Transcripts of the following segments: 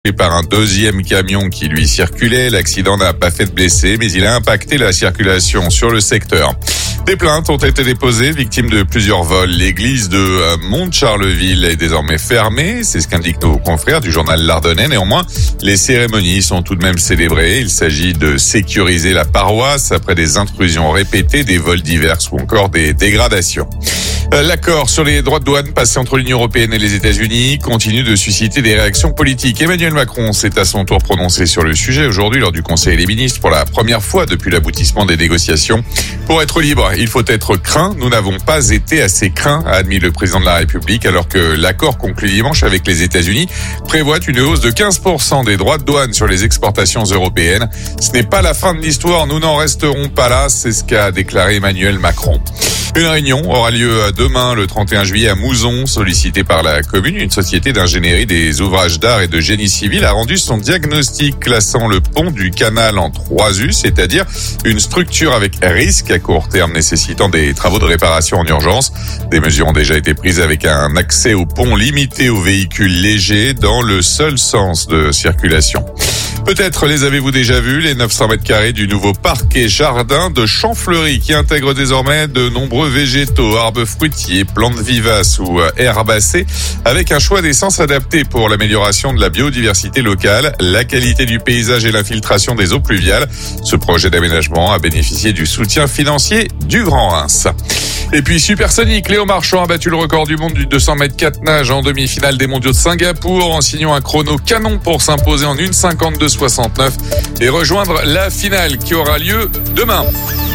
par un deuxième camion qui lui circulait. L'accident n'a pas fait de blessés, mais il a impacté la circulation sur le secteur. Des plaintes ont été déposées, victimes de plusieurs vols. L'église de Mont-Charleville est désormais fermée, c'est ce qu'indiquent nos confrères du journal L'Ardennais. Néanmoins, les cérémonies sont tout de même célébrées. Il s'agit de sécuriser la paroisse après des intrusions répétées, des vols divers ou encore des dégradations. L'accord sur les droits de douane passé entre l'Union européenne et les États-Unis continue de susciter des réactions politiques. Emmanuel Macron s'est à son tour prononcé sur le sujet aujourd'hui lors du Conseil des ministres pour la première fois depuis l'aboutissement des négociations. Pour être libre, il faut être craint. Nous n'avons pas été assez craints, a admis le président de la République, alors que l'accord conclu dimanche avec les États-Unis prévoit une hausse de 15% des droits de douane sur les exportations européennes. Ce n'est pas la fin de l'histoire, nous n'en resterons pas là, c'est ce qu'a déclaré Emmanuel Macron. Une réunion aura lieu demain, le 31 juillet, à Mouzon, sollicitée par la commune. Une société d'ingénierie des ouvrages d'art et de génie civil a rendu son diagnostic classant le pont du canal en 3U, c'est-à-dire une structure avec risque à court terme nécessitant des travaux de réparation en urgence. Des mesures ont déjà été prises avec un accès au pont limité aux véhicules légers dans le seul sens de circulation. Peut-être les avez-vous déjà vus, les 900 mètres carrés du nouveau parc et jardin de Champfleury qui intègre désormais de nombreux végétaux, arbres fruitiers, plantes vivaces ou herbacées avec un choix d'essence adapté pour l'amélioration de la biodiversité locale, la qualité du paysage et l'infiltration des eaux pluviales. Ce projet d'aménagement a bénéficié du soutien financier du Grand Reims. Et puis Supersonic, Léo Marchand a battu le record du monde du 200 mètres 4 nages en demi-finale des mondiaux de Singapour en signant un chrono canon pour s'imposer en 1:52,69 et rejoindre la finale qui aura lieu demain.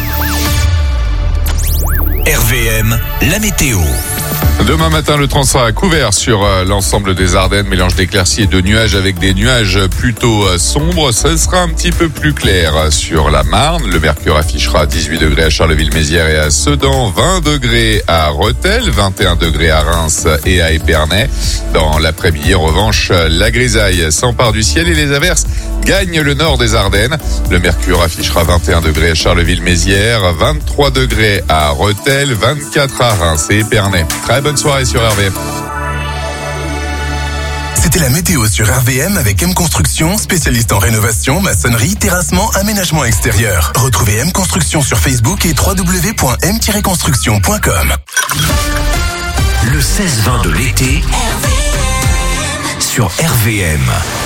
RVM, la météo. Demain matin, le temps sera couvert sur l'ensemble des Ardennes, mélange d'éclaircies et de nuages avec des nuages plutôt sombres. Ce sera un petit peu plus clair sur la Marne. Le mercure affichera 18 degrés à Charleville-Mézières et à Sedan, 20 degrés à Rethel, 21 degrés à Reims et à Épernay. Dans l'après-midi, en revanche, la grisaille s'empare du ciel et les averses gagnent le nord des Ardennes. Le mercure affichera 21 degrés à Charleville-Mézières, 23 degrés à Rethel, 24 à Reims et Épernay. Très bonne soirée sur RVM. C'était la météo sur RVM avec M Construction, spécialiste en rénovation, maçonnerie, terrassement, aménagement extérieur. Retrouvez M Construction sur Facebook et www.m-construction.com. Le 16-20 de l'été sur RVM.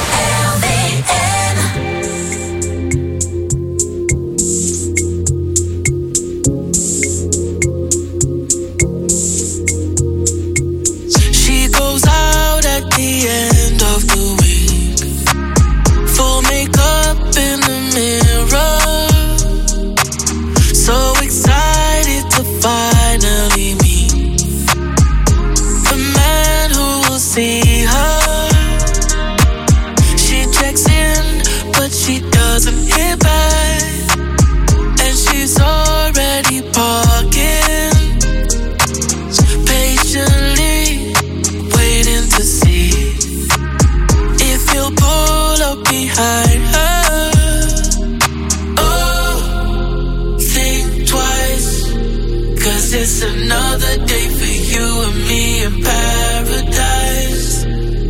It's another day for you and me in paradise.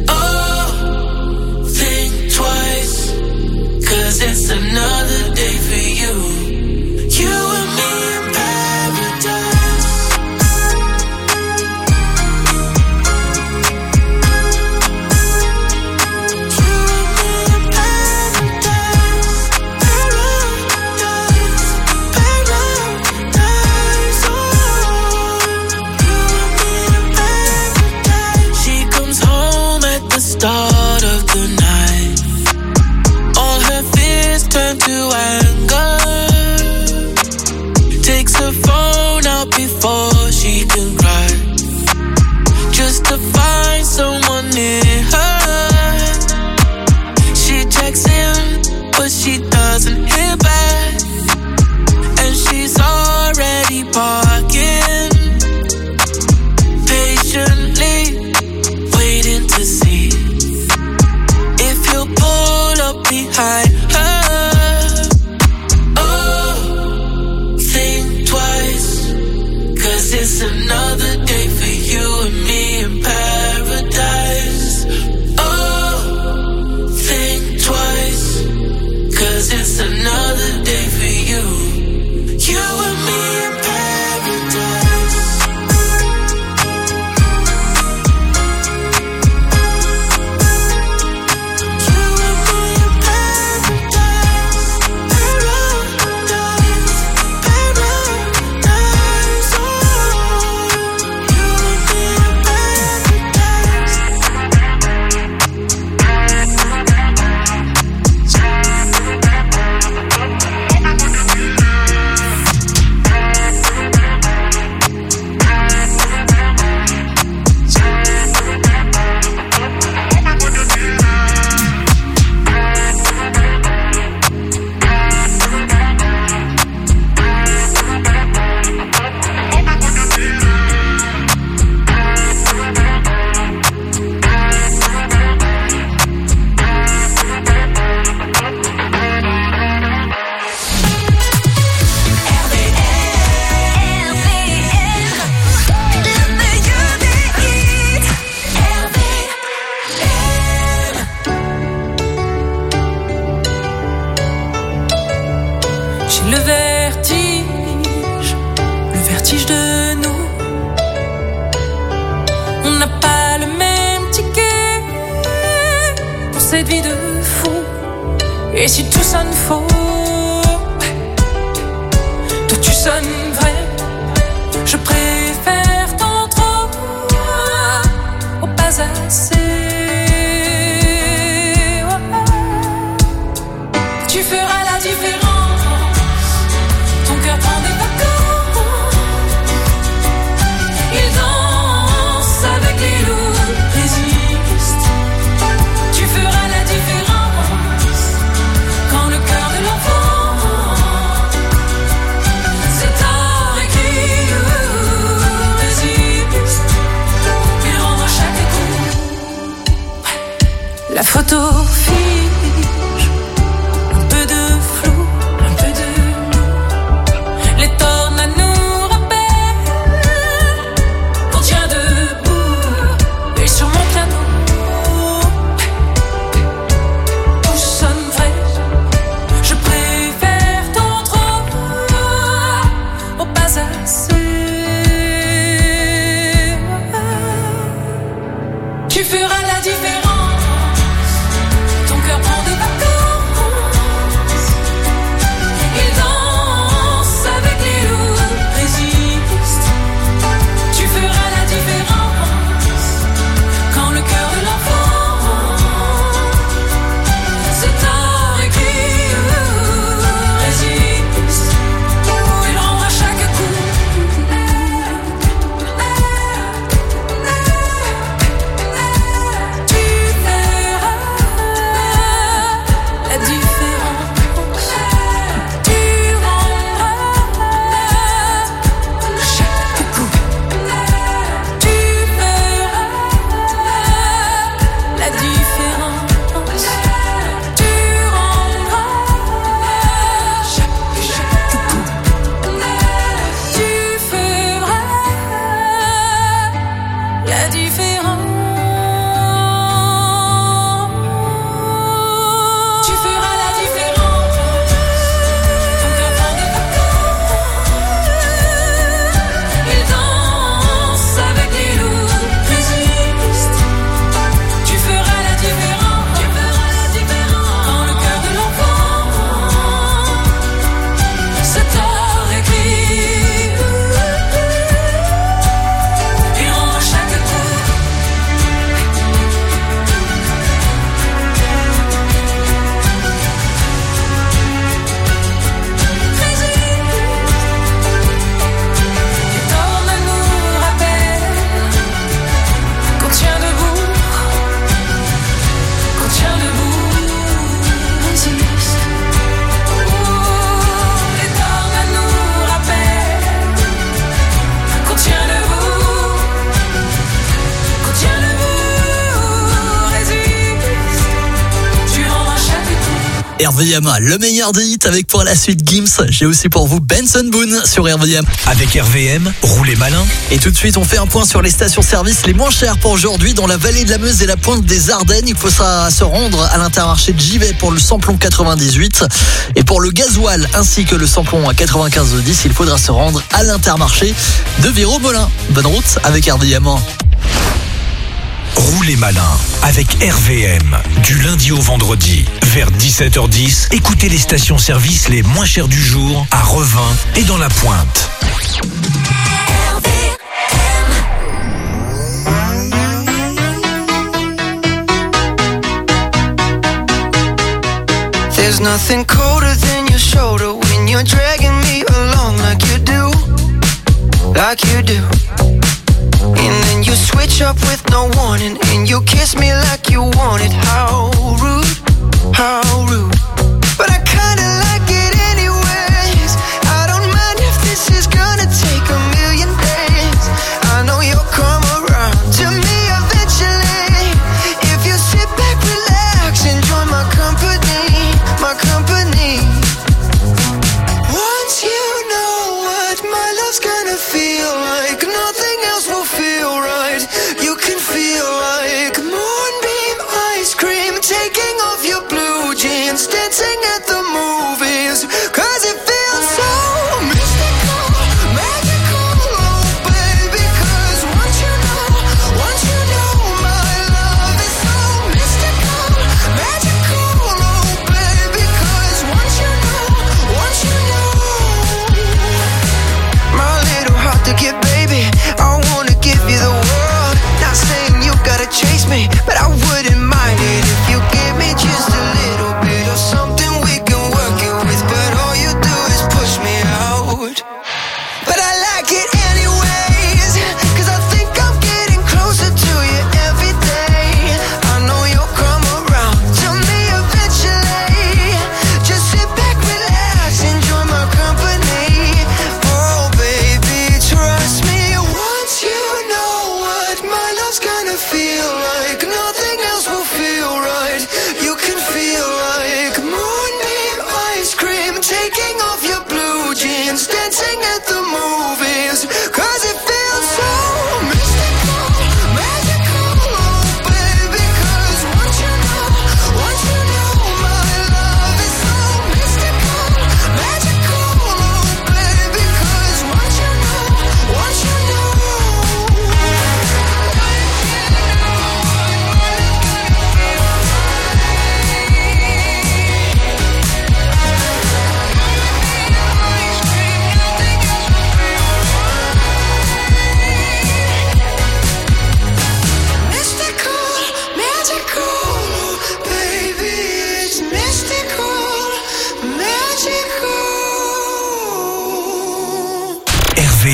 Oh, think twice, 'cause it's another day for you. You and me in paradise. You and me in paradise. Paradise, paradise. Oh. Start of the night, all her fears turn to anger. Takes her phone out before she can cry, just to find someone near her. She checks in, but she doesn't hear back, and she's already parking, patiently waiting to see pull up behind her. Oh, think twice, 'cause it's another day for you and me in paradise. Oh, cette vie de fou. Et si tout sonne faux, toi tu sonnes vrai. Je préfère tant trop au pas assez. Tu feras la différence. Ton cœur prend des vacances. Il danse avec les loups, résiste. Tu feras la différence. Quand le cœur de l'enfant c'est tard écrit, résiste. Il rendra chaque coup. La photo fige. Un peu de flou, un peu de nous. Les tornades nous rappellent qu'on tient debout. Et sur mon piano tout sonne vrai. Je préfère tant trop au pas assez. Tu feras la différence. Ton cœur prend des vacances. Il danse avec les loups, résiste. Tu feras la différence. Quand le cœur de l'enfant c'est tard écrit, résiste. Il rendra chaque coup. Tu verras la différence. Tu rendras chaque coup. Tu verras la différence. Tu rendras chaque coup. Tu feras la différence. Tu feras la différence. Ton cœur prend des vacances. Il danse avec les loups, résiste. Tu feras la différence. Tu feras la différence. Quand le cœur de l'enfant c'est tard écrit. Il rendra chaque coup. Les tornades nous rappellent qu'on tient debout. Qu'on tient debout, résiste. Les tornades nous rappellent qu'on tient debout. Qu'on tient debout, résiste. Tu rendras chaque coup. RVM, le meilleur des hits avec pour la suite Gims. J'ai aussi pour vous Benson Boone sur RVM. Avec RVM, roulez malin. Et tout de suite, on fait un point sur les stations-service les moins chères pour aujourd'hui dans la vallée de la Meuse et la pointe des Ardennes. Il faut se rendre à l'Intermarché de Givet pour le samplon 98. Et pour le gasoil ainsi que le samplon à 95,10, il faudra se rendre à l'Intermarché de Véro-Molin. Bonne route avec RVM. Roulez malin avec RVM. Du lundi au vendredi, vers 17h10, écoutez les stations-service les moins chères du jour à Revin et dans la Pointe. There's nothing colder than your shoulder when you're dragging me along like you do, like you do. And then you switch up with no warning, and you kiss me like you want it. How rude, how rude. But I kinda like it anyways. I don't mind if this is gonna take a million days. I know you'll come around to me eventually. If you sit back, relax, enjoy my company, my company. Once you know what my love's gonna feel like, nothing else will feel right. You can feel like moonbeam ice cream taking off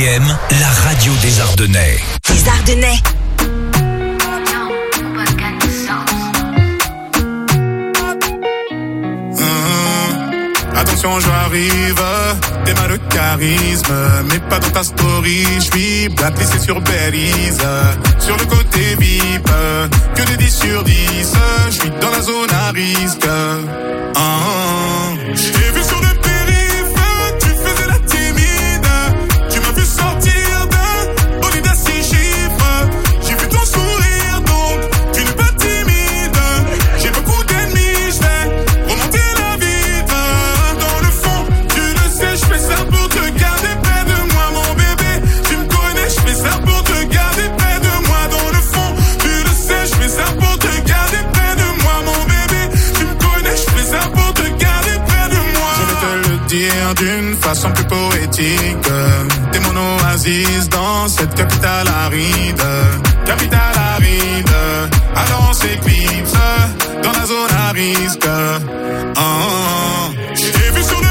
RVM, la radio des Ardennais. Les Ardennais. Attention, j'arrive, t'es mal de charisme, mais pas dans ta story, j'suis blacklisté sur Belize, sur le côté VIP, que des 10 sur 10, j'suis dans la zone à risque. J'ai vu sur le périph', tu faisais la timide, tu m'as vu sortir d'un bolide à 6 chiffres, j'ai vu ton sourire donc, tu n'es pas timide, j'ai beaucoup d'ennemis, j'vais remonter la vie. Je fais ça pour te garder près de moi, mon bébé. Tu me connais, je fais ça pour te garder près de moi. Dans le fond, tu le sais, je fais ça pour te garder près de moi, mon bébé. Tu me connais, je fais ça pour te garder près de moi. Je vais te le dire d'une façon plus poétique. T'es mon oasis dans cette capitale aride. Capitale aride. Alors on s'éclipse dans la zone à risque. J'ai vu sur le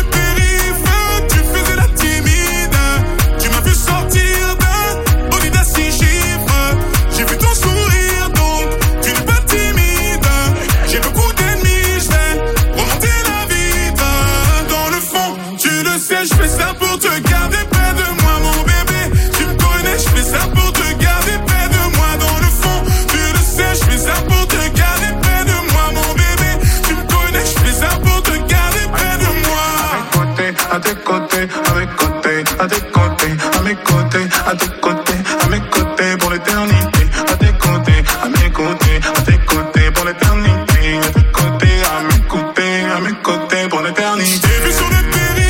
je fais ça pour te garder près de moi, mon bébé. Tu me connais, je fais ça pour te garder près de moi. Dans le fond, tu le sais, je fais ça pour te garder près de moi, mon bébé. Tu me connais, je fais ça pour te garder près de moi. À tes côtés, à mes côtés, à tes côtés, à mes côtés, à tes côtés, à mes côtés pour l'éternité. À tes côtés, à mes côtés, à tes côtés pour l'éternité. À tes côtés, à mes côtés, à mes côtés pour l'éternité. J'ai vu sur le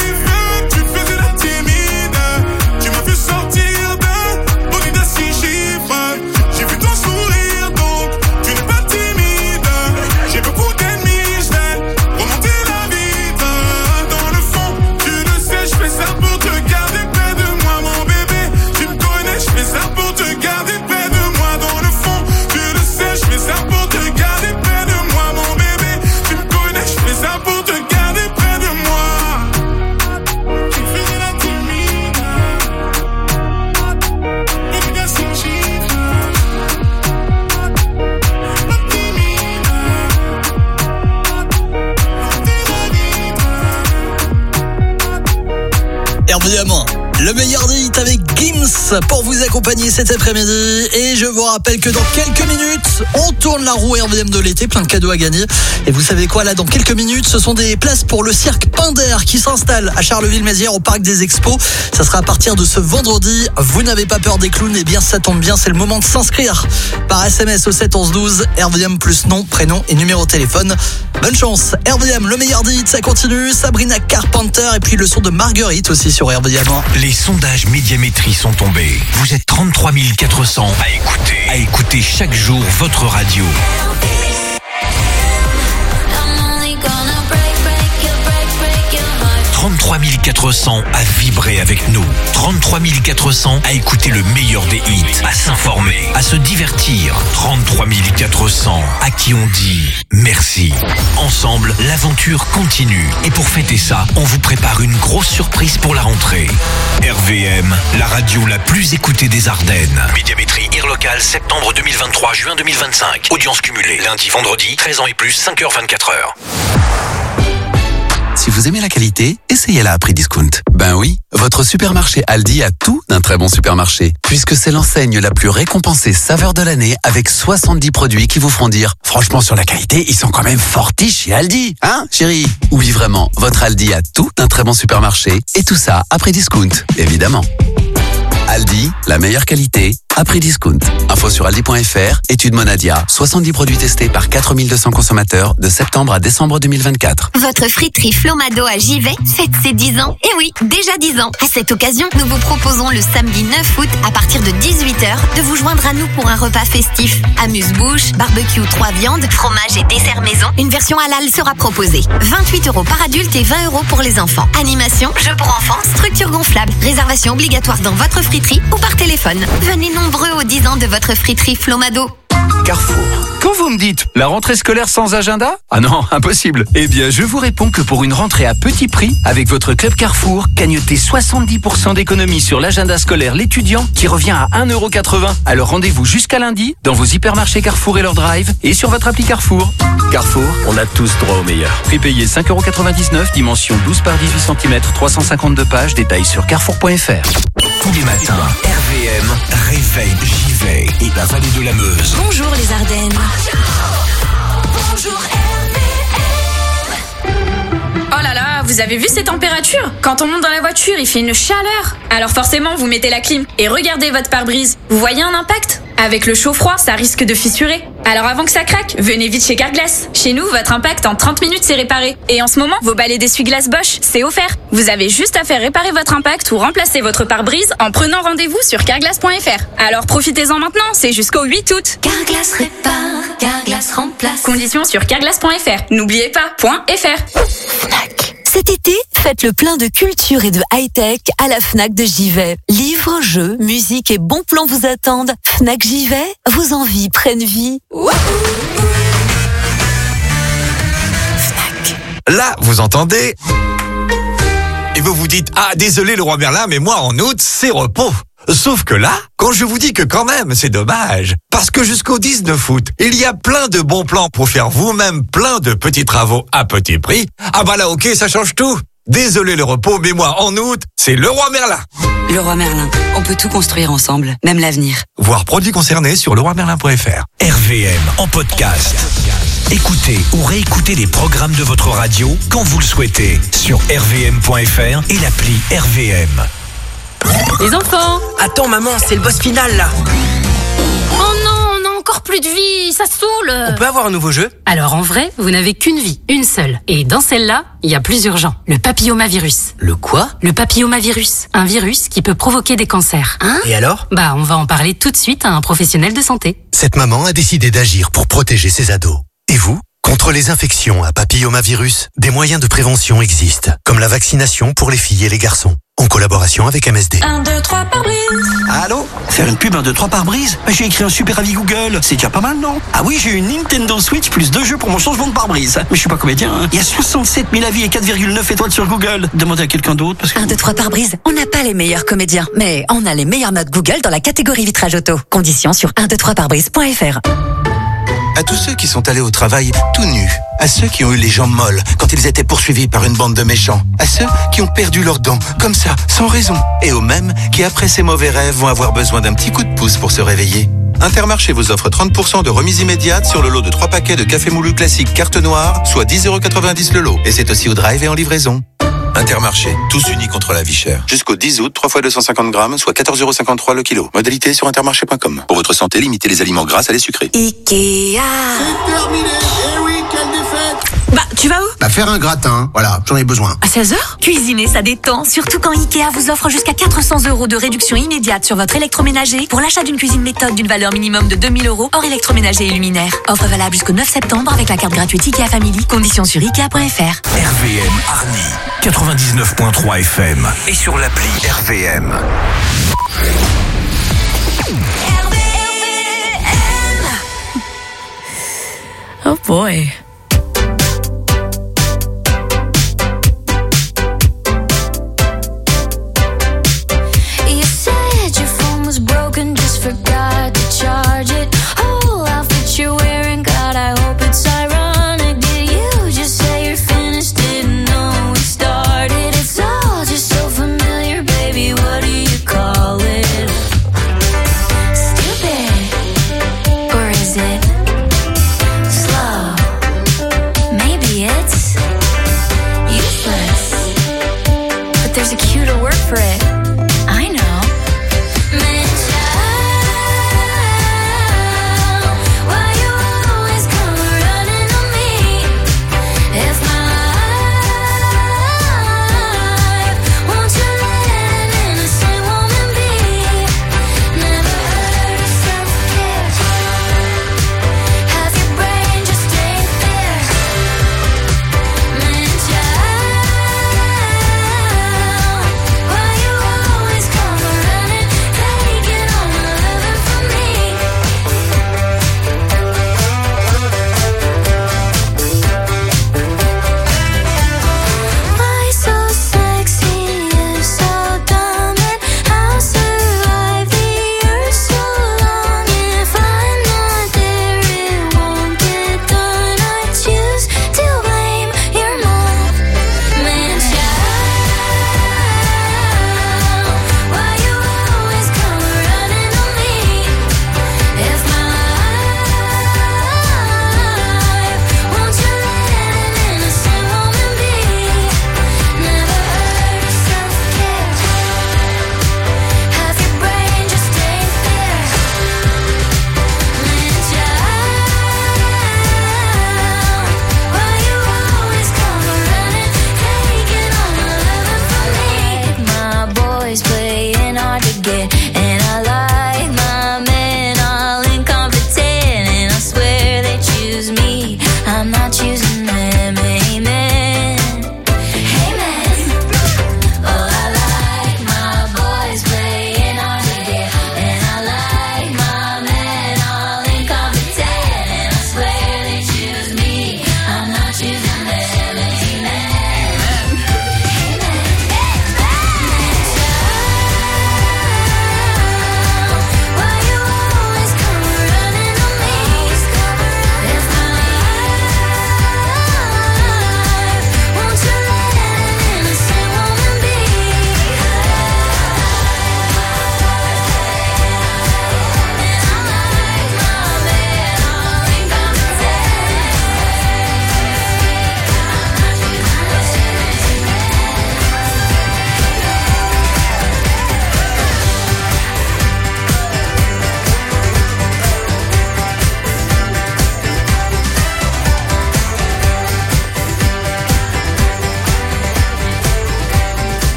Évidemment, le meilleur des hits avec Gims pour vous accompagner cet après-midi. Et je vous rappelle que dans quelques minutes, on tourne la roue RVM de l'été, plein de cadeaux à gagner. Et vous savez quoi, là, dans quelques minutes, ce sont des places pour le cirque Pinder qui s'installe à Charleville-Mézières au parc des Expos. Ça sera à partir de ce vendredi. Vous n'avez pas peur des clowns? Eh bien, ça tombe bien, c'est le moment de s'inscrire par SMS au 7 11 12, RVM plus nom, prénom et numéro de téléphone. Bonne chance. RVM, le meilleur des hits, ça continue. Sabrina Carpenter et puis le son de Marguerite aussi sur RVM. Les sondages Médiamétrie sont tombés. Vous êtes 33 400 à écouter chaque jour votre radio. 33 400 à vibrer avec nous. 33 400 à écouter le meilleur des hits, à s'informer, à se divertir. 33 400 à qui on dit merci. Ensemble, l'aventure continue. Et pour fêter ça, on vous prépare une grosse surprise pour la rentrée. RVM, la radio la plus écoutée des Ardennes. Médiamétrie Irlocal, septembre 2023, juin 2025. Audience cumulée, lundi, vendredi, 13 ans et plus, 5h, 24h. Si vous aimez la qualité, essayez-la à prix discount. Ben oui, votre supermarché Aldi a tout d'un très bon supermarché, puisque c'est l'enseigne la plus récompensée saveur de l'année avec 70 produits qui vous feront dire « Franchement, sur la qualité, ils sont quand même fortiches chez Aldi, hein, chérie ?» Oui, vraiment, votre Aldi a tout d'un très bon supermarché, et tout ça à prix discount, évidemment. Aldi, la meilleure qualité, à prix discount. Info sur aldi.fr, étude Monadia, 70 produits testés par 4200 consommateurs de septembre à décembre 2024. Votre friterie Flomado à Givet fête ses 10 ans. Et oui, déjà 10 ans. À cette occasion, nous vous proposons le samedi 9 août à partir de 18h de vous joindre à nous pour un repas festif. Amuse-bouche, barbecue 3 viandes, fromage et dessert maison. Une version halal sera proposée. 28 € par adulte et 20 € pour les enfants. Animation, jeux pour enfants, structure gonflable. Réservation obligatoire dans votre friterie ou par téléphone. Venez nombreux aux 10 ans de votre friterie Flomado. Carrefour. Quand vous me dites la rentrée scolaire sans agenda? Ah non, impossible. Eh bien, je vous réponds que pour une rentrée à petit prix, avec votre club Carrefour, gagnotez 70% d'économie sur l'agenda scolaire l'étudiant qui revient à 1,80 €. Alors rendez-vous jusqu'à lundi dans vos hypermarchés Carrefour et leur drive et sur votre appli Carrefour. Carrefour, on a tous droit au meilleur. Prix payé 5,99 €, dimension 12 par 18 cm, 352 pages, détails sur carrefour.fr. Tous les matins, RVM réveille Givet et la vallée de la Meuse. Bonjour les Ardennes. Bonjour Oh là là, vous avez vu ces températures? Quand on monte dans la voiture, il fait une chaleur. Alors forcément, vous mettez la clim et regardez votre pare-brise. Vous voyez un impact? Avec le chaud-froid, ça risque de fissurer. Alors avant que ça craque, venez vite chez Carglass. Chez nous, votre impact en 30 minutes c'est réparé. Et en ce moment, vos balais d'essuie-glace Bosch, c'est offert. Vous avez juste à faire réparer votre impact ou remplacer votre pare-brise en prenant rendez-vous sur carglass.fr. Alors profitez-en maintenant, c'est jusqu'au 8 août. Carglass répare, Carglass remplace. Conditions sur carglass.fr. N'oubliez pas, .fr. Fnac. Cet été, faites le plein de culture et de high-tech à la Fnac de Givet. Livres, jeux, musique et bons plans vous attendent. Fnac Givet, vos envies prennent vie. Fnac. Là, vous entendez? Et vous vous dites, ah désolé le roi Merlin, mais moi en août, c'est repos. Sauf que là, quand je vous dis que quand même, c'est dommage. Parce que jusqu'au 19 août, il y a plein de bons plans pour faire vous-même plein de petits travaux à petit prix. Ah bah là, ok, ça change tout. Désolé le repos, mais moi, en août, c'est le roi Merlin. Le roi Merlin, on peut tout construire ensemble, même l'avenir. Voir produits concernés sur leroimerlin.fr. RVM en podcast. Écoutez ou réécoutez les programmes de votre radio quand vous le souhaitez sur rvm.fr et l'appli RVM. Les enfants! Attends maman, c'est le boss final là! Oh non, on a encore plus de vie, ça saoule! On peut avoir un nouveau jeu? Alors en vrai, vous n'avez qu'une vie, une seule. Et dans celle-là, il y a plus urgent. Le papillomavirus. Le quoi? Le papillomavirus. Un virus qui peut provoquer des cancers. Hein? Et alors? Bah, on va en parler tout de suite à un professionnel de santé. Cette maman a décidé d'agir pour protéger ses ados. Et vous? Contre les infections à papillomavirus, des moyens de prévention existent, comme la vaccination pour les filles et les garçons, en collaboration avec MSD. 1, 2, 3 par brise. Allô? Faire une pub 1, 2, 3 par brise? J'ai écrit un super avis Google. C'est déjà pas mal, non? Ah oui, j'ai une Nintendo Switch plus 2 jeux pour mon changement de pare-brise. Mais je suis pas comédien, hein. Il y a 67 000 avis et 4,9 étoiles sur Google. Demandez à quelqu'un d'autre parce que... 1, 2, 3 par brise. On n'a pas les meilleurs comédiens, mais on a les meilleures notes Google dans la catégorie vitrage auto. Conditions sur 123parbrise.fr. À tous ceux qui sont allés au travail tout nus, à ceux qui ont eu les jambes molles quand ils étaient poursuivis par une bande de méchants, à ceux qui ont perdu leurs dents, comme ça, sans raison, et aux mêmes qui, après ces mauvais rêves, vont avoir besoin d'un petit coup de pouce pour se réveiller. Intermarché vous offre 30% de remise immédiate sur le lot de 3 paquets de café moulu classique carte noire, soit 10,90 € le lot. Et c'est aussi au drive et en livraison. Intermarché, tous unis contre la vie chère. Jusqu'au 10 août, 3 fois 250 grammes, soit 14,53 € le kilo. Modalité sur intermarché.com. Pour votre santé, limitez les aliments gras à les sucrés. Ikea. C'est terminé. Eh oui, quelle défaite. Bah, tu vas où? Bah, faire un gratin. Voilà, j'en ai besoin. À 16h? Cuisiner, ça détend. Surtout quand Ikea vous offre jusqu'à 400 € de réduction immédiate sur votre électroménager pour l'achat d'une cuisine méthode d'une valeur minimum de 2 000 € hors électroménager et luminaire. Offre valable jusqu'au 9 septembre avec la carte gratuite Ikea Family. Conditions sur Ikea.fr. RVM Arny, 99.3 FM et sur l'appli RVM. Oh boy. You said your phone was broken, just forgot to charge it. Oh, outfit you're wearing, God, I hope it's ironic. Did you just say you're finished? Didn't know we started. It's all just so familiar, baby. What do you call it? Stupid, or is it slow?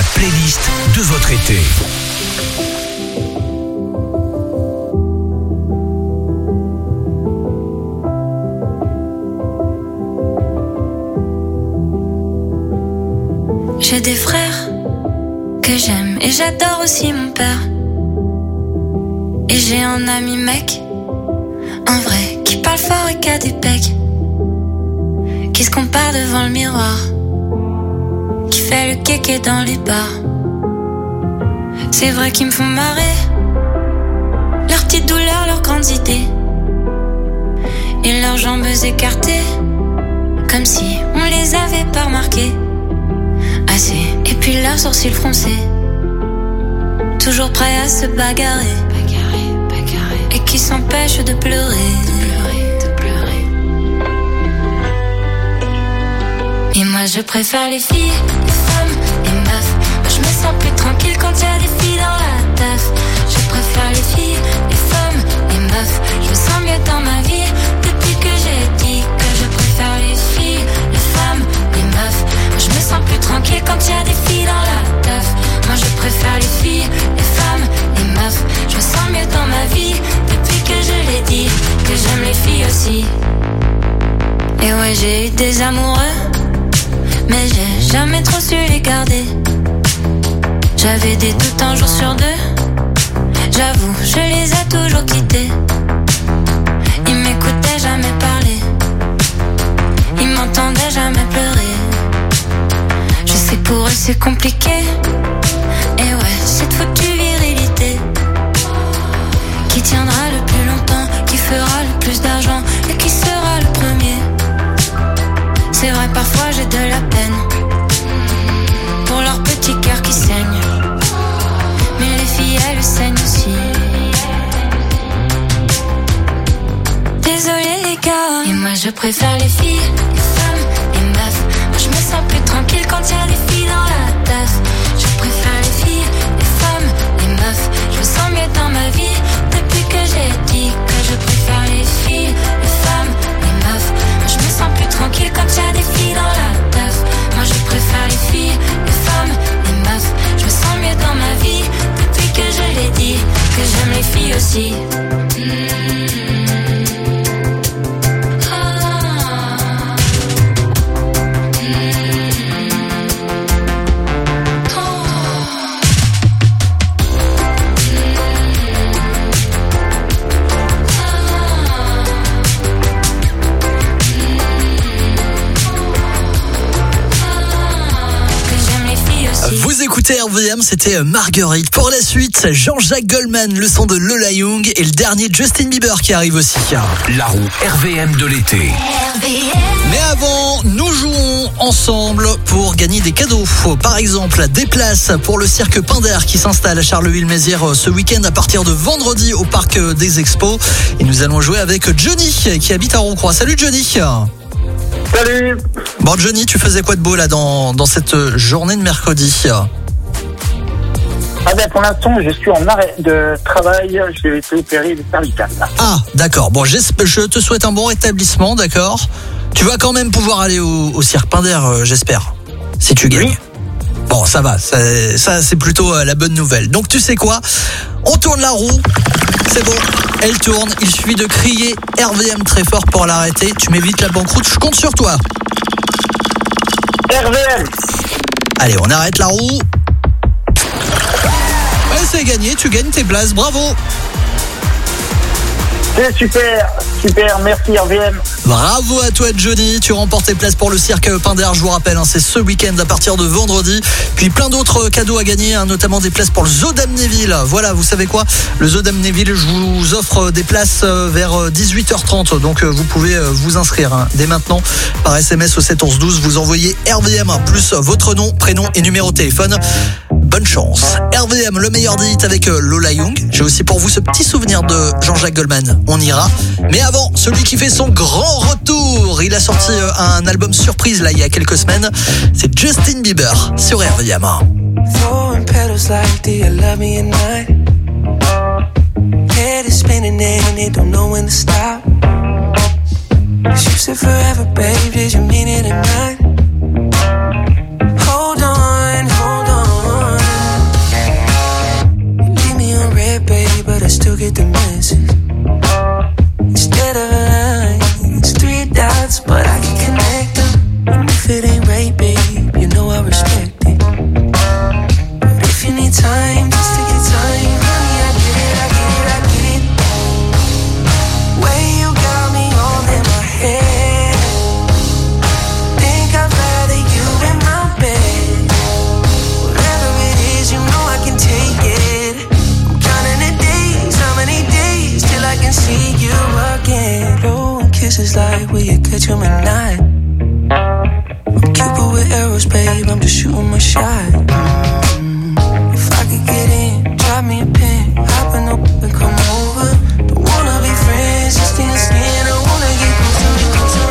la playlist de votre été. J'ai des frères que j'aime et j'adore aussi mon père. Et j'ai un ami mec, un vrai, qui parle fort et qui a des pecs, qui se compare devant le miroir, qui fait le kéké dans les bars. C'est vrai qu'ils me font marrer, leurs petites douleurs, leurs grandes idées, et leurs jambes écartées, comme si on les avait pas remarquées. Assez, et puis leurs sourcils froncés, toujours prêts à se bagarrer, et qui s'empêchent de pleurer. Et moi je préfère les filles, les femmes, les meufs. Moi je me sens plus tranquille quand y a des filles dans la teuf. Je préfère les filles, les femmes, les meufs. Je me sens mieux dans ma vie depuis que j'ai dit que je préfère les filles, les femmes, les meufs. Moi je me sens plus tranquille quand y a des filles dans la teuf. Moi je préfère les filles, les femmes, les meufs. Je me sens mieux dans ma vie depuis que je l'ai dit que j'aime les filles aussi. Et ouais, j'ai eu des amoureux, mais j'ai jamais trop su les garder. J'avais des doutes un jour sur deux, j'avoue, je les ai toujours quittés. Ils m'écoutaient jamais parler, ils m'entendaient jamais pleurer. Je sais que pour eux c'est compliqué, et ouais, cette foutue virilité qui tiendra le plus longtemps, qui fera le plus d'argent et qui sera le premier. C'est vrai, parfois j'ai de la peine pour leur petit cœur qui saigne, mais les filles elles saignent aussi. Désolé les gars, et moi je préfère les filles, les femmes, les meufs. Moi je me sens plus tranquille quand y a des filles dans la teuf. Je préfère les filles, les femmes, les meufs. Je me sens mieux dans ma vie depuis que j'ai dit que je préfère les filles, les femmes, les meufs. Moi je me sens plus tranquille quand y a des filles dans la teuf. Moi je préfère les filles, les femmes, les meufs. Je me sens mieux dans ma vie depuis que je l'ai dit que j'aime les filles aussi. Vous écoutez RVM, c'était Marguerite. Pour la suite, Jean-Jacques Goldman, le son de Lola Young et le dernier Justin Bieber qui arrive aussi. La roue RVM de l'été. Mais avant, nous jouons ensemble pour gagner des cadeaux. Par exemple, des places pour le cirque Pinder qui s'installe à Charleville-Mézières ce week-end à partir de vendredi au parc des Expos. Et nous allons jouer avec Johnny qui habite à Roncroix. Salut Johnny. Salut. Bon Johnny, tu faisais quoi de beau là dans cette journée de mercredi? Ah ben pour l'instant je suis en arrêt de travail, j'ai été opéré du cervical. Ah d'accord, bon je te souhaite un bon rétablissement, d'accord. Tu vas quand même pouvoir aller au cirque Pinder, j'espère, si tu gagnes. Oui. Bon ça va, ça c'est plutôt la bonne nouvelle. Donc tu sais quoi, on tourne la roue, c'est bon, elle tourne, il suffit de crier RVM très fort pour l'arrêter. Tu m'évites la banqueroute, je compte sur toi. RVM. Allez, on arrête la roue. Ouais, c'est gagné, tu gagnes tes places, bravo. C'est super, merci RVM. Bravo à toi Johnny, tu remportes tes places pour le cirque Pinder, je vous rappelle, c'est ce week-end à partir de vendredi. Puis plein d'autres cadeaux à gagner, notamment des places pour le Zoo d'Amnéville. Voilà, vous savez quoi, le Zoo d'Amnéville, je vous offre des places vers 18h30, donc vous pouvez vous inscrire dès maintenant par SMS au 7 11 12, vous envoyez RVM plus votre nom, prénom et numéro de téléphone. Bonne chance. RVM, le meilleur des hits avec Lola Young. J'ai aussi pour vous ce petit souvenir de Jean-Jacques Goldman. On ira. Mais avant, celui qui fait son grand retour. Il a sorti un album surprise là il y a quelques semaines. C'est Justin Bieber sur RVM. Throwing petals like, do you love me at night? Head is spinning and they don't know when to stop. You said forever, babe, did you mean it at night? Hold on, hold on. is like, will you catch him at night? I'm Cupid with arrows, babe, I'm just shooting my shot. If I could get in, drop me a pin, hop in the whip and come over. Don't wanna be friends, just in the skin, I wanna get closer.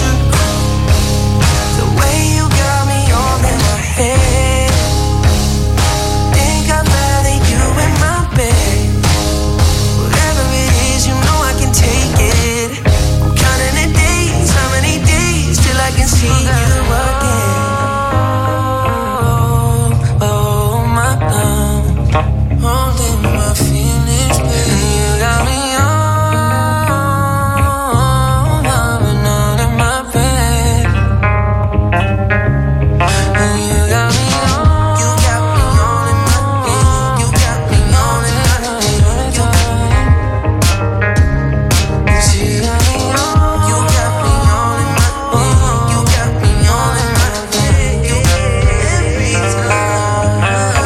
The way you got me all in my head, think I'd rather you in my bed. Whatever it is, you know I can take it. I'm counting the days, how many days till I can see you again. Oh my love, holding my feelings, baby. You got me all in my bed. You got me all in my bed. You got me all in my bed. You got me all. You got me all in my bed. You got me all in my bed. You got me every time.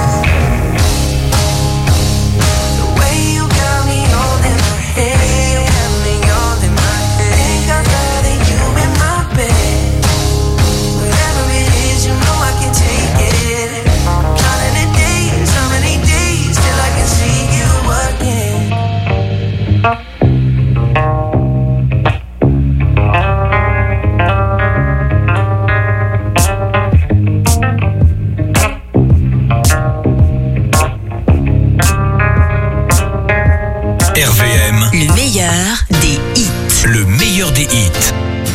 The way you got me all in my head. You got me all in my head. Think I'd rather you in my bed. Whatever it is, you know I can take it. Counting the days, how many days till I can see you again. RVM, Le meilleur des hits. le meilleur des hits.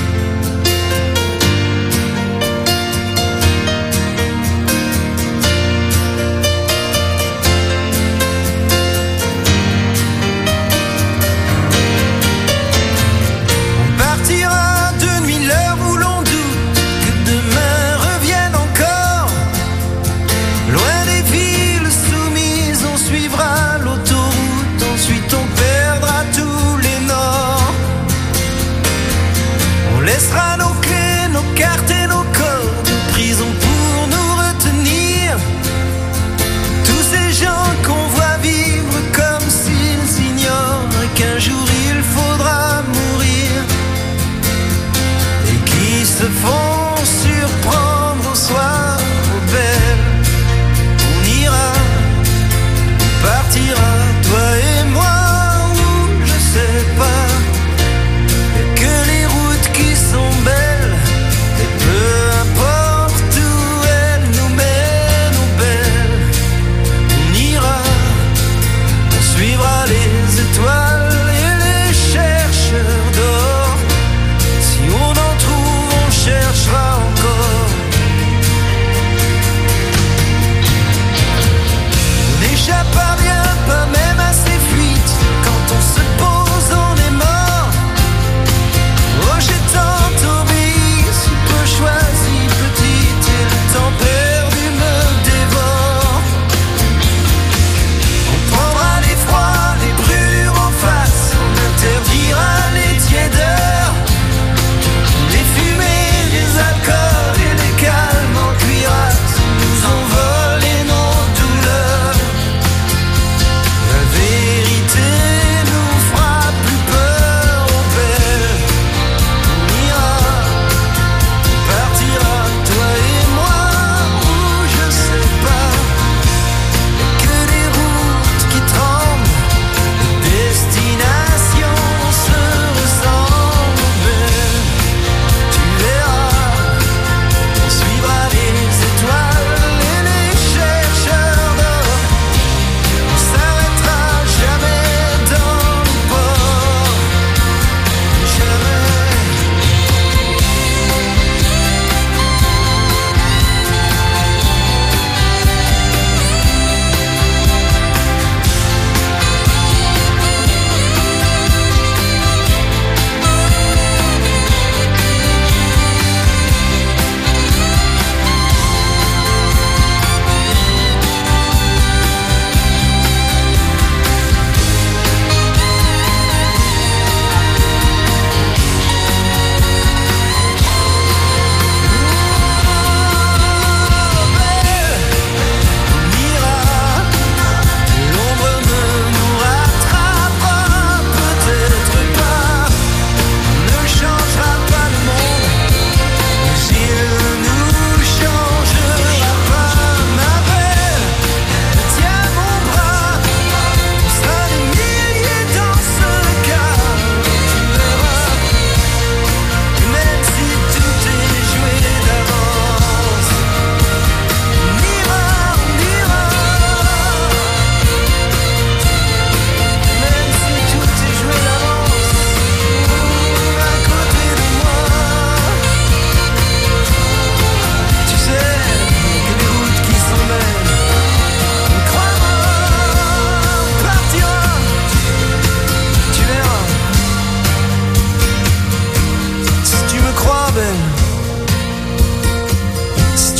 On partira de nuit l'heure où l'on doute que demain revienne encore. Loin des villes soumises, on suivra l'autoroute. Ensuite on perdra tous les nords.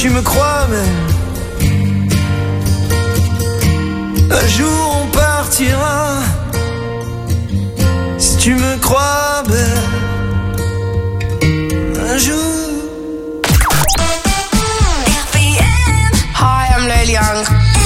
tu me crois même. Un jour on partira. Si tu me crois belle, un jour. Hi, I'm Lil Young.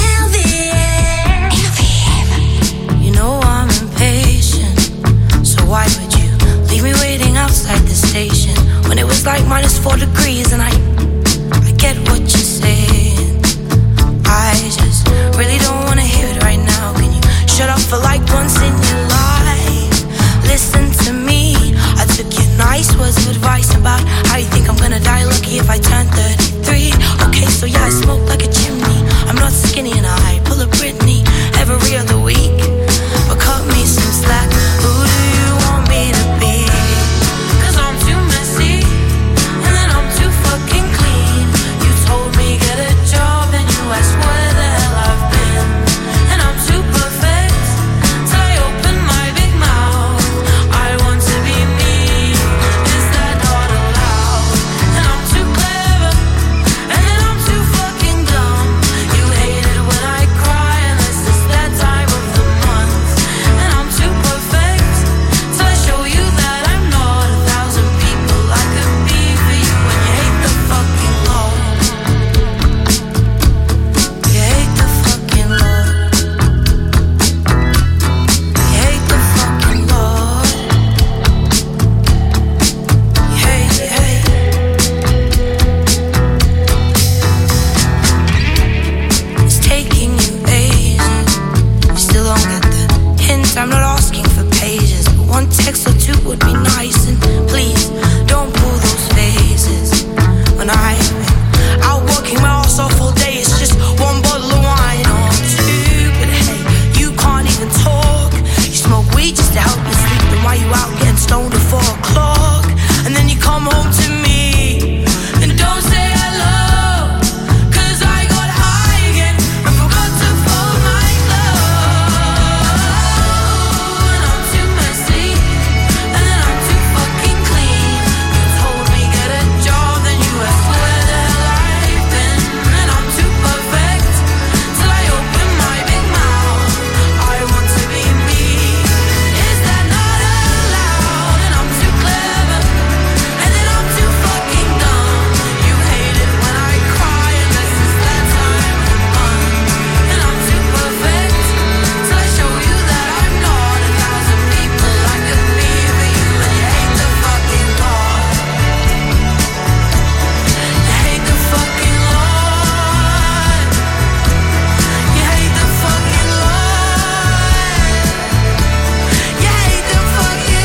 You know I'm impatient, so why would you leave me waiting outside the station when it was like -4 degrees and I get what you're saying. I just really don't wanna hear it right now. Can you shut up for like once in your life? Listen to me. I took your nice words of advice about how you think I'm gonna die lucky if I turn 33. Okay, so yeah, I smoke like a chimney. I'm not skinny and I pull a Britney every other week. But cut me some slack. Who do you want me to be? 'Cause I'm too messy and then I'm too fucking clean. You told me get a job and you asked where the hell I've been. And I'm too perfect till I open my big mouth. I want to be me. Is that not allowed? And I'm too clever and then I'm too fucking dumb. You hate it when I cry unless it's that time of the month. And I'm too perfect till I show you that I'm not 1,000 people I could be for you. And you hate the fucking Lord. You hate the fucking Lord. You hate the fucking Lord. You hate. It's taking you ages. You still don't get the hint. I'm not asking for pages, but one text or two would be nice. And please don't pull those phases. When I've been out working my ass off all day, it's just one bottle of wine or two. But hey, you can't even talk. You smoke weed just to help you sleep. Then why you out getting stoned at 4 o'clock? And then you come home to me and don't say hello. 'Cause I got high again and forgot to fold my clothes. And I'm too messy and then I'm too fucking clean. You told me get a job, then you asked where the hell I've been. And I'm too perfect till I open my big mouth. I want to be me. Is that not allowed? And I'm too clever and then I'm too fucking dumb. You hate it when I cry unless it's that time of the month. And I'm too perfect till I show you that I'm not 1,000 people I could be for you. And you hate the fucking Lord. You hate the fucking Lord. You hate the fucking Lord. You hate the fucking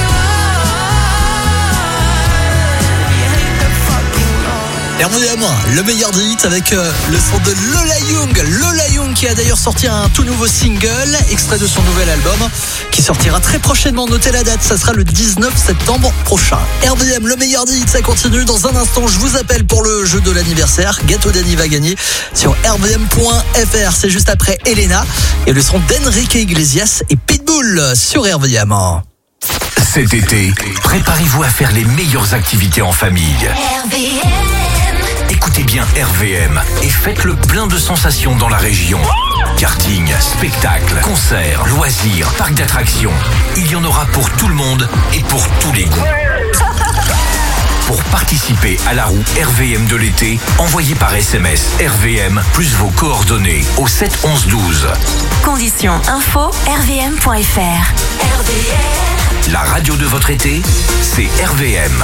Lord. You hate the fucking Lord. RVM, le meilleur des hits avec le son de Lola Young. Lola Young qui a d'ailleurs sorti un tout nouveau single, extrait de son nouvel album, qui sortira très prochainement. Notez la date, ça sera le 19 septembre prochain. RVM, le meilleur des hits, ça continue. Dans un instant, je vous appelle pour le jeu de l'anniversaire. Gâteau d'Annie va gagner sur rvm.fr. C'est juste après Elena et le son d'Enrique Iglesias et Pitbull sur RVM. Cet été, préparez-vous à faire les meilleures activités en famille. Écoutez bien RVM et faites le plein de sensations dans la région. Karting, spectacles, concerts, loisirs, parcs d'attractions. Il y en aura pour tout le monde et pour tous les goûts. Pour participer à la roue RVM de l'été, envoyez par SMS RVM plus vos coordonnées au 7 11 12. Conditions info rvm.fr. La radio de votre été, c'est RVM.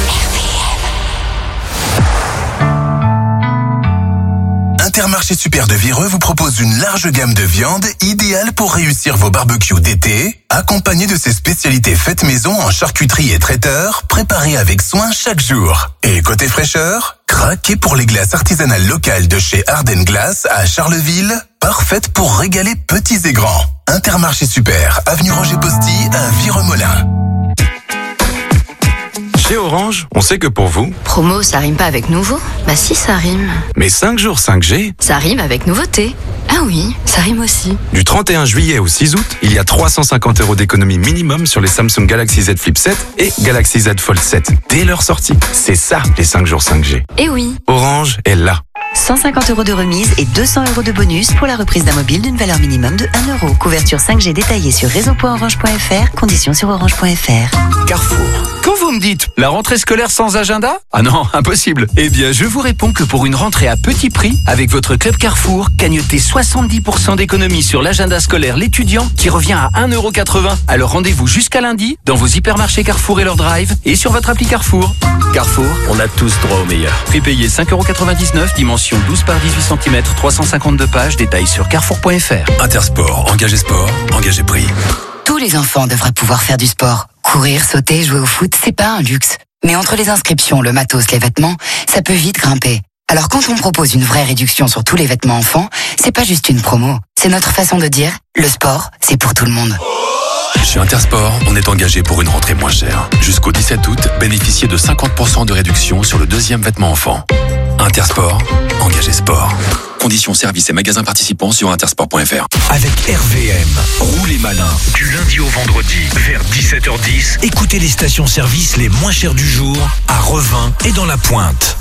Intermarché Super de Vireux vous propose une large gamme de viandes idéale pour réussir vos barbecues d'été, accompagnée de ses spécialités faites maison en charcuterie et traiteur, préparées avec soin chaque jour. Et côté fraîcheur, craquez pour les glaces artisanales locales de chez Ardennes Glace à Charleville, parfaites pour régaler petits et grands. Intermarché Super, avenue Roger Posty à Vireux-Molin. Chez Orange, on sait que pour vous... Promo, ça rime pas avec nouveau? Bah si, ça rime. Mais 5 jours 5G... Ça rime avec nouveauté. Ah oui, ça rime aussi. Du 31 juillet au 6 août, il y a 350 € d'économie minimum sur les Samsung Galaxy Z Flip 7 et Galaxy Z Fold 7 dès leur sortie. C'est ça, les 5 jours 5G. Eh oui. Orange est là. 150 € de remise et 200 € de bonus pour la reprise d'un mobile d'une valeur minimum de 1 €. Couverture 5G détaillée sur réseau.orange.fr, conditions sur orange.fr. Carrefour. Quand vous me dites la rentrée scolaire sans agenda? Ah non, impossible. Eh bien, je vous réponds que pour une rentrée à petit prix, avec votre club Carrefour, gagnotez 70% d'économie sur l'agenda scolaire l'étudiant qui revient à 1,80 €. Alors rendez-vous jusqu'à lundi dans vos hypermarchés Carrefour et leur drive et sur votre appli Carrefour. Carrefour, on a tous droit au meilleur. Prix payé 5,99 €, dimension 12 par 18 cm, 352 pages, détails sur carrefour.fr. Intersport, engagé sport, engagé prix. Tous les enfants devraient pouvoir faire du sport. Courir, sauter, jouer au foot, c'est pas un luxe. Mais entre les inscriptions, le matos, les vêtements, ça peut vite grimper. Alors quand on propose une vraie réduction sur tous les vêtements enfants, c'est pas juste une promo. C'est notre façon de dire, le sport, c'est pour tout le monde. Chez Intersport, on est engagé pour une rentrée moins chère. Jusqu'au 17 août, bénéficiez de 50% de réduction sur le deuxième vêtement enfant. Intersport, engagé sport. Conditions, services et magasins participants sur intersport.fr. Avec RVM, roulez malin. Du lundi au vendredi, vers 17h10, écoutez les stations-service les moins chères du jour à Revin et dans la Pointe.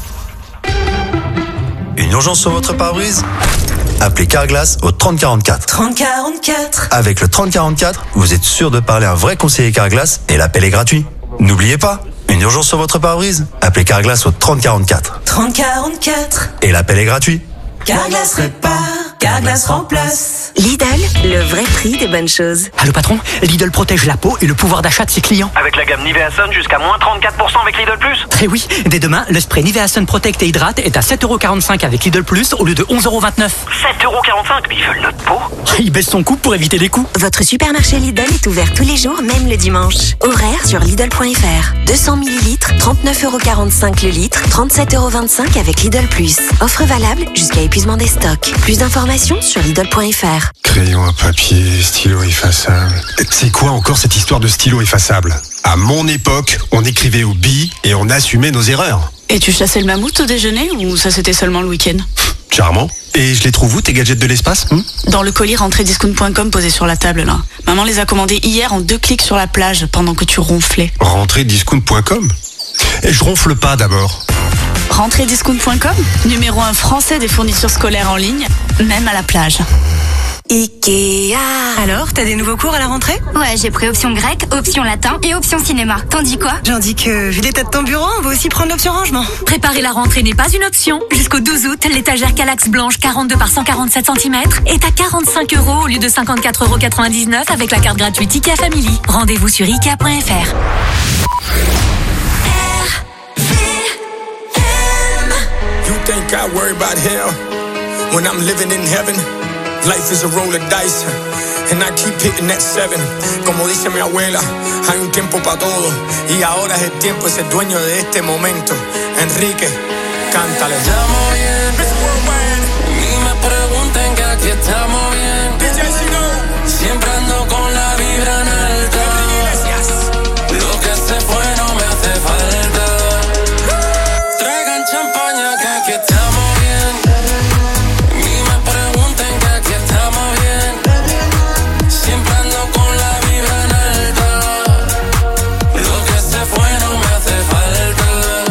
Une urgence sur votre pare-brise? Appelez Carglass au 3044. 3044. Avec le 3044, vous êtes sûr de parler à un vrai conseiller Carglass et l'appel est gratuit. N'oubliez pas, une urgence sur votre pare-brise? Appelez Carglass au 3044. 3044. Et l'appel est gratuit. Carglass répare, Carglass remplace. Lidl, le vrai prix des bonnes choses. Allô patron, Lidl protège la peau et le pouvoir d'achat de ses clients. Avec la gamme Nivea Sun jusqu'à moins 34% avec Lidl Plus. Eh oui, dès demain, le spray Nivea Sun Protect et Hydrate est à 7,45 € avec Lidl Plus au lieu de 11,29 €. 7,45 €, mais ils veulent notre peau. Il baisse son coût pour éviter les coûts. Votre supermarché Lidl est ouvert tous les jours, même le dimanche. Horaire sur Lidl.fr. 200 ml, 39,45 € le litre, 37,25 € avec Lidl Plus. Offre valable jusqu'à épuisement des stocks. Plus d'informations sur Lidl.fr. Crayon à papier, stylo effaçable. C'est quoi encore cette histoire de stylo effaçable? À mon époque, on écrivait au bi et on assumait nos erreurs. Et tu chassais le mammouth au déjeuner ou ça c'était seulement le week-end? Charmant. Et je les trouve où tes gadgets de l'espace? Dans le colis rentrediscount.com posé sur la table là. Maman les a commandés hier en 2 clics sur la plage pendant que tu ronflais. Rentrediscount.com? Et je ronfle pas d'abord. Rentrediscount.com, numéro 1 français des fournitures scolaires en ligne, même à la plage. Ikea. Alors, t'as des nouveaux cours à la rentrée? Ouais, j'ai pris option grec, option latin et option cinéma. T'en dis quoi? J'en dis que, vu l'état de ton bureau, on va aussi prendre l'option rangement. Préparer la rentrée n'est pas une option. Jusqu'au 12 août, l'étagère Calax blanche 42 par 147 cm est à 45 € au lieu de 54,99 € avec la carte gratuite Ikea Family. Rendez-vous sur Ikea.fr. You think I worry about hell when I'm living in heaven? Life is a roll of dice, and I keep hitting that 7. Como dice mi abuela, hay un tiempo para todo, y ahora es el tiempo de ser dueño de este momento. Enrique, cántale. Estamos bien, ni me pregunten que aquí estamos bien. Siempre ando con la vibra en alta. Lo que se fue no me hace falta. Traigan champaña que aquí estamos bien. Ni me pregunten que aquí estamos bien. Siempre ando con la vibra en alta. Lo que se fue no me hace falta.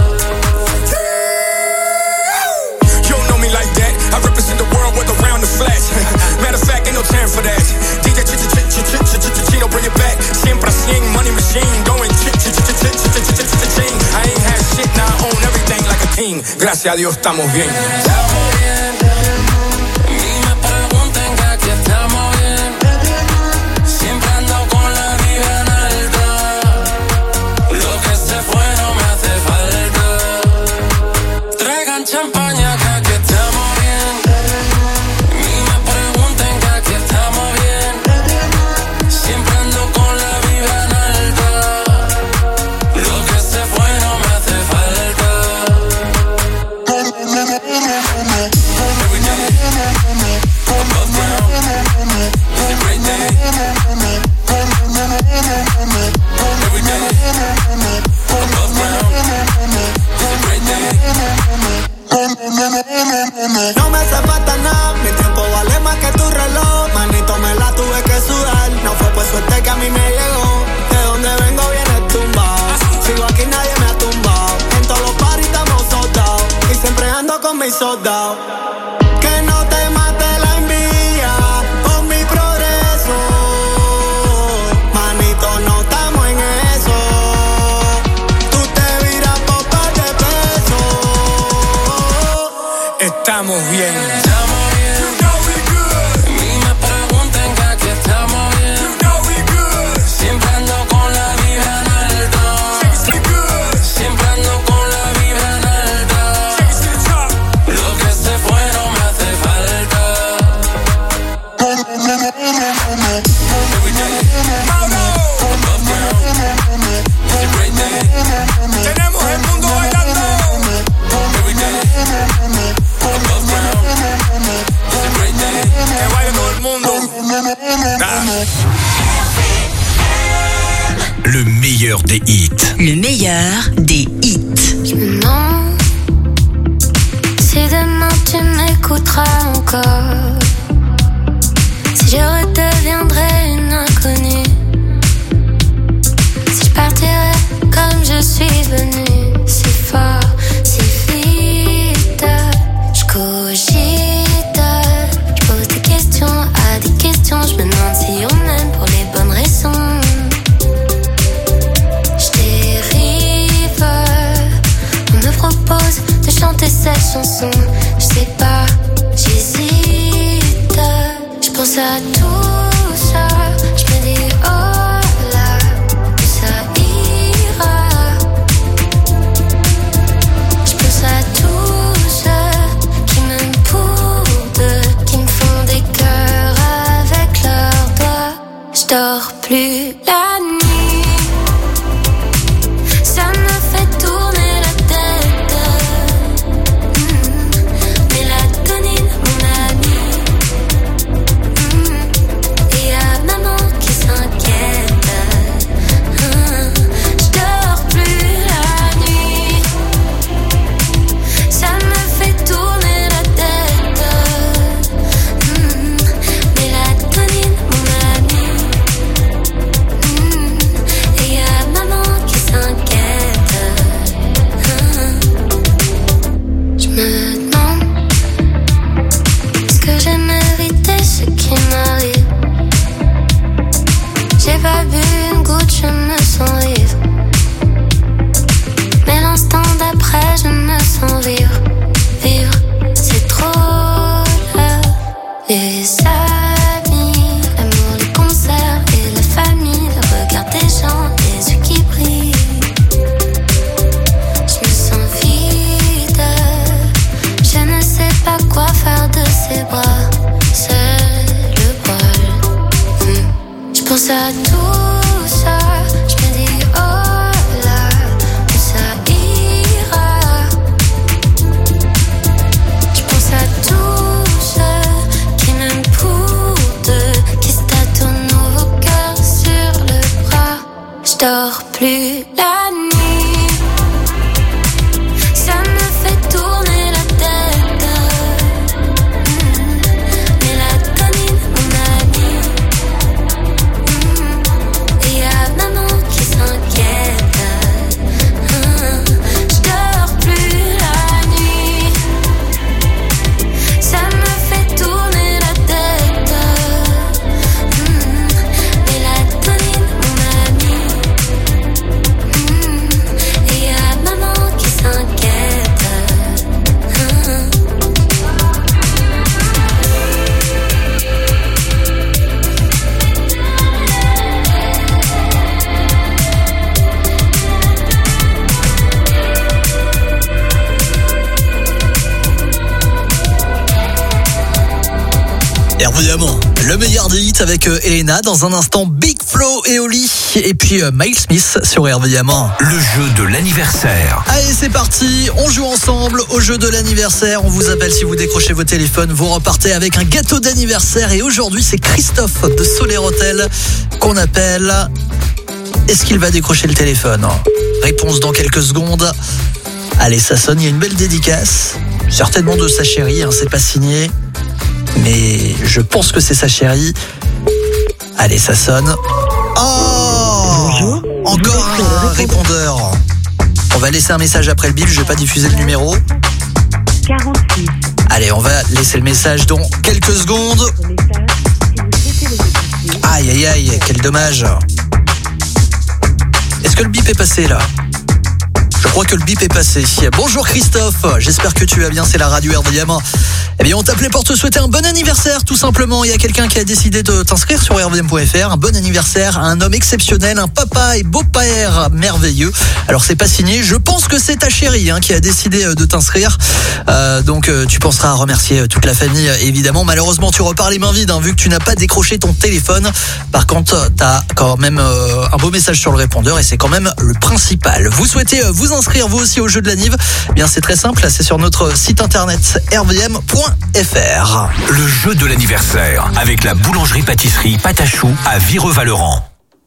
You don't know me like that. I represent the world with around the flash. Matter of fact, ain't no time for that. DJ Chino, bring it back. Siempre así, money machine, going ching. I ain't had shit, now I own everything like a king. Gracias a Dios estamos bien. Estamos bien. Ni me pregunten que aquí estamos bien. Siempre ando con la vibra en alta. Lo que se fue no me hace falta. Traigan champaña que aquí estamos bien. Ni me pregunten que aquí estamos bien. Siempre ando con la vibra en alta. Lo que se fue no me hace falta. hizo down. Que no te mate la envidia por mi progreso. Manito, no estamos en eso. Tú te viras por par de pesos. Estamos bien. Le meilleur des hits. Le meilleur des hits. Je me demande si demain tu m'écouteras encore. Si je redeviendrai une inconnue. Si je partirai comme je suis venue. Si fort, si vite. Je cogite. Je pose des questions à des questions. Je me demande si on aime pour les bonnes raisons. Propose de chanter cette chanson. Je sais pas, j'hésite. Je pense à tout ça. Je me dis oh là, ça ira. Je pense à tous ceux qui m'aiment pour deux, qui me font des cœurs avec leurs doigts. Je dors plus la nuit. Ça me fait tourner. Évidemment, le meilleur des hits avec Elena. Dans un instant, Big Flo et Oli. Et puis Miles Smith sur évidemment. Le jeu de l'anniversaire. Allez, c'est parti. On joue ensemble au jeu de l'anniversaire. On vous appelle si vous décrochez vos téléphones. Vous repartez avec un gâteau d'anniversaire. Et aujourd'hui, c'est Christophe de Soler Hotel qu'on appelle. Est-ce qu'il va décrocher le téléphone? Réponse dans quelques secondes. Allez, ça sonne. Il y a une belle dédicace. Certainement de sa chérie, hein, c'est pas signé. Mais je pense que c'est sa chérie. Allez, ça sonne. Oh! Bonjour. Encore un répondeur. On va laisser un message après le bip, je vais pas diffuser le numéro. 46 Allez, on va laisser le message dans quelques secondes. Aïe, aïe, aïe, quel dommage. Est-ce que le bip est passé là ? Je crois que le bip est passé. Bonjour Christophe, j'espère que tu vas bien, c'est la radio RVM. Eh bien, on t'appelait pour te souhaiter un bon anniversaire, tout simplement. Il y a quelqu'un qui a décidé de t'inscrire sur rvm.fr. Un bon anniversaire à un homme exceptionnel, un papa et beau-père merveilleux. Alors, c'est pas signé. Je pense que c'est ta chérie qui a décidé de t'inscrire. Donc, tu penseras à remercier toute la famille, évidemment. Malheureusement, tu repars les mains vides, vu que tu n'as pas décroché ton téléphone. Par contre, t'as quand même un beau message sur le répondeur et c'est quand même le principal. Vous souhaitez vous inscrire, vous aussi, au jeu de la Nive ? Eh bien, c'est très simple. C'est sur notre site internet rvm.fr. Le jeu de l'anniversaire avec la boulangerie-pâtisserie Patachou à Vireux-Valeran.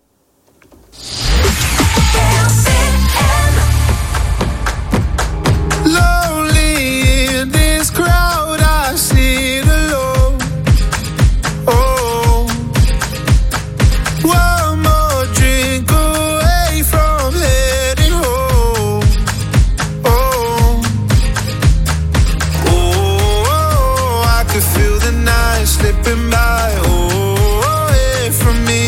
Slipping by, away from me.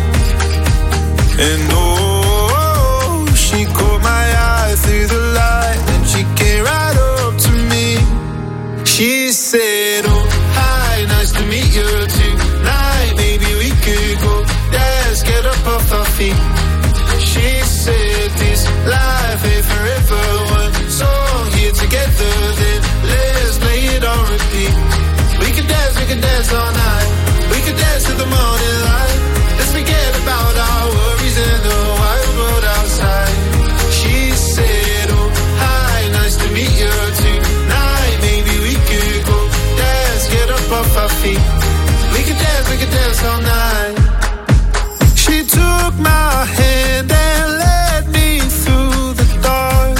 And she caught my eye through the light, and she came right up to me. She said, oh, hi, nice to meet you tonight. Maybe we could go dance, get up off our feet. She said, this life ain't forever. One song here together, then let's play it on repeat. We can dance all night. We can dance to the morning light. Let's forget about our worries and the wild world outside. She said, oh, hi, nice to meet you tonight. Maybe we could go dance, get up off our feet. We can dance all night. She took my hand and led me through the dark.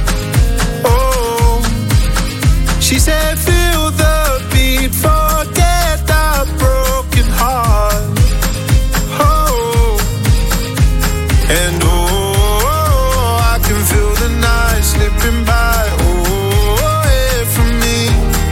Oh, she said, feel the beat, forget the broken heart. Oh, and I can feel the night slipping by, away from me.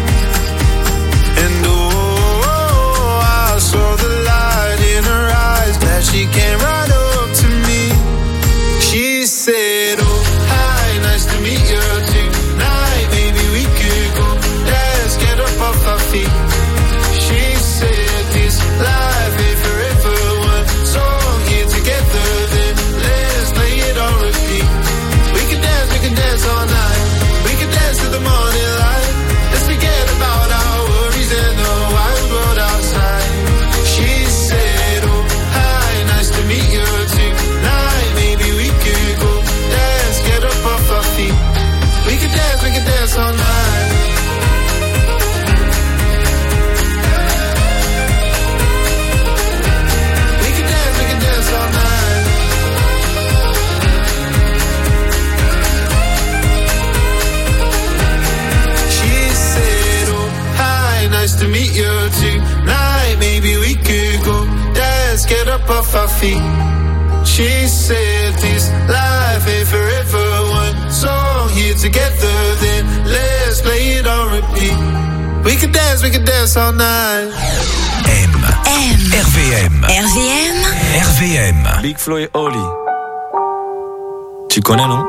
And I saw the light in her eyes, that she came right up to me. She said, oh, hi, nice to meet you tonight. Maybe we could go dance, get up off our feet. She said, this life ain't forever. One song here together, then let's play it on repeat. We can dance all night. We can dance to the morning light. Let's forget about our worries and the wild world outside. She said, oh, hi, nice to meet you tonight. Maybe we could go dance, get up off our feet. We can dance all night. We can dance all night. She said, oh, hi, nice to meet you tonight. Maybe we could go dance, get up off our feet. She said, this life ain't forever. One song here together, then let's play it on repeat. We can dance all night. RVM. Big Flo et Oli. Tu connais, non?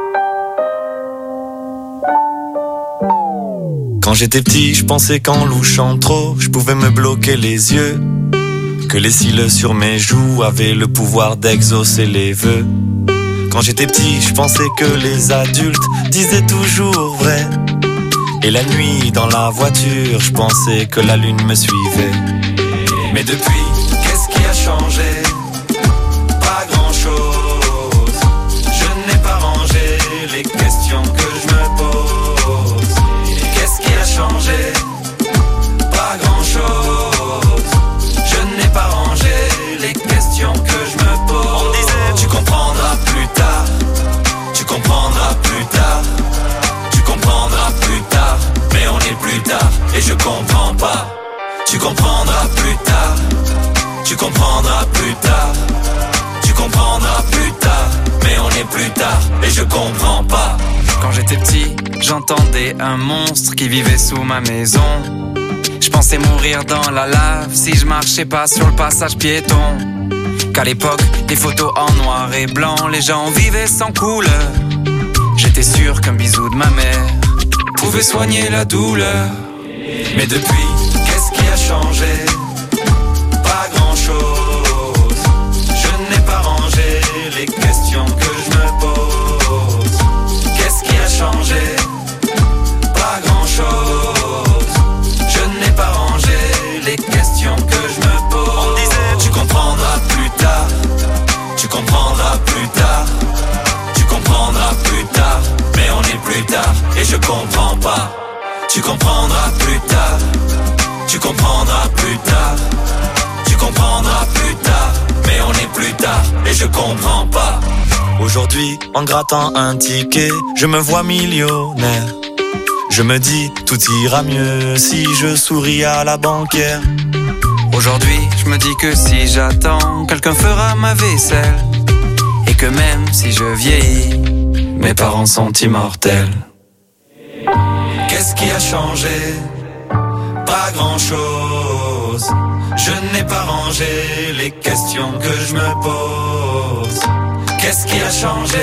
Quand j'étais petit, je pensais qu'en louchant trop, je pouvais me bloquer les yeux. Que les cils sur mes joues avaient le pouvoir d'exaucer les vœux. Quand j'étais petit, je pensais que les adultes disaient toujours vrai. Et la nuit, dans la voiture, je pensais que la lune me suivait. Mais depuis, qu'est-ce qui a changé? Pas grand-chose. Je n'ai pas rangé les questions que je me pose. Qu'est-ce qui a changé? Pas grand-chose. Je n'ai pas rangé les questions que je me pose. On me disait, tu comprendras plus tard. Tu comprendras plus tard. Tu comprendras plus tard. Mais on est plus tard et je comprends pas. Tu comprendras plus tard. Tu comprendras plus tard. Tu comprendras plus tard. Mais on est plus tard et je comprends pas. Quand j'étais petit, j'entendais un monstre qui vivait sous ma maison. Je pensais mourir dans la lave si je marchais pas sur le passage piéton. Qu'à l'époque, des photos en noir et blanc, les gens vivaient sans couleur. J'étais sûr qu'un bisou de ma mère pouvait soigner la douleur. Mais depuis, qu'est-ce qui a changé? Pas grand-chose. Je n'ai pas rangé les questions que je me pose. Qu'est-ce qui a changé? Pas grand-chose. Je n'ai pas rangé les questions que je me pose. On disait, tu comprendras plus tard. Tu comprendras plus tard. Tu comprendras plus tard. Mais on est plus tard et je comprends pas. Tu comprendras plus tard. Tu comprendras plus tard. Tu comprendras plus tard. Mais on est plus tard et je comprends pas. Aujourd'hui, en grattant un ticket, je me vois millionnaire. Je me dis, tout ira mieux si je souris à la banquière. Aujourd'hui, je me dis que si j'attends, quelqu'un fera ma vaisselle. Et que même si je vieillis, mes parents sont immortels. Qu'est-ce qui a changé? Pas grand-chose. Je n'ai pas rangé les questions que je me pose. Qu'est-ce qui a changé?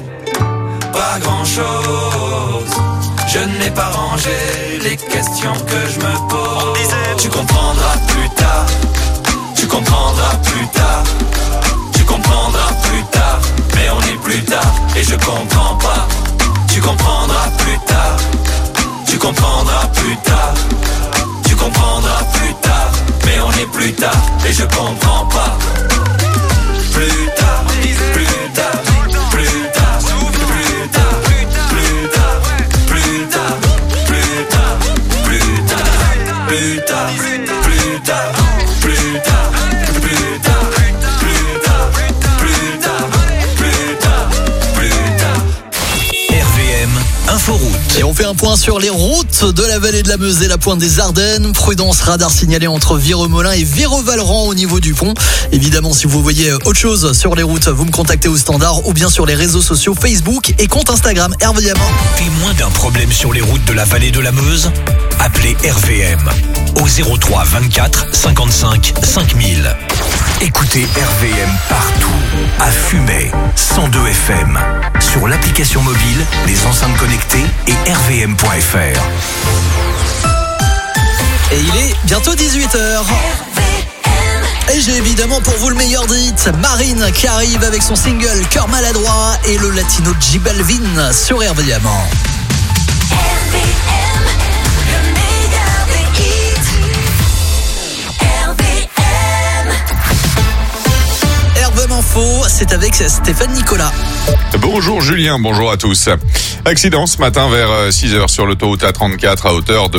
Pas grand-chose. Je n'ai pas rangé les questions que je me pose. On disait, tu comprendras plus tard. Tu comprendras plus tard. Tu comprendras plus tard. Mais on est plus tard et je comprends pas. Tu comprendras plus tard. Tu comprendras plus tard. Tu comprendras plus tard. Mais on est plus tard et je comprends pas. Plus tard, plus tard, plus tard, plus tard, plus tard, plus tard, plus tard, plus tard, plus tard, plus tard, plus tard, plus tard, plus tard, plus tard, plus tard, plus tard. RVM Inforoute. Et on fait un point sur les routes de la vallée de la Meuse et la pointe des Ardennes. Prudence, radar signalé entre Viremolin et Virevalran au niveau du pont. Évidemment, si vous voyez autre chose sur les routes, vous me contactez au standard ou bien sur les réseaux sociaux Facebook et compte Instagram RVM. Témoin d'un problème sur les routes de la vallée de la Meuse? Appelez RVM au 03 24 55 5000. Écoutez RVM partout, à Fumay, 102 FM, sur l'application mobile, les enceintes connectées et rvm.fr. Et il est bientôt 18h. Et j'ai évidemment pour vous le meilleur des hits, Marine qui arrive avec son single Cœur maladroit et le latino J Balvin sur RVM. RVM Info, c'est avec Stéphane Nicolas. Bonjour Julien, bonjour à tous. Accident ce matin vers 6h sur l'autoroute A34 à hauteur de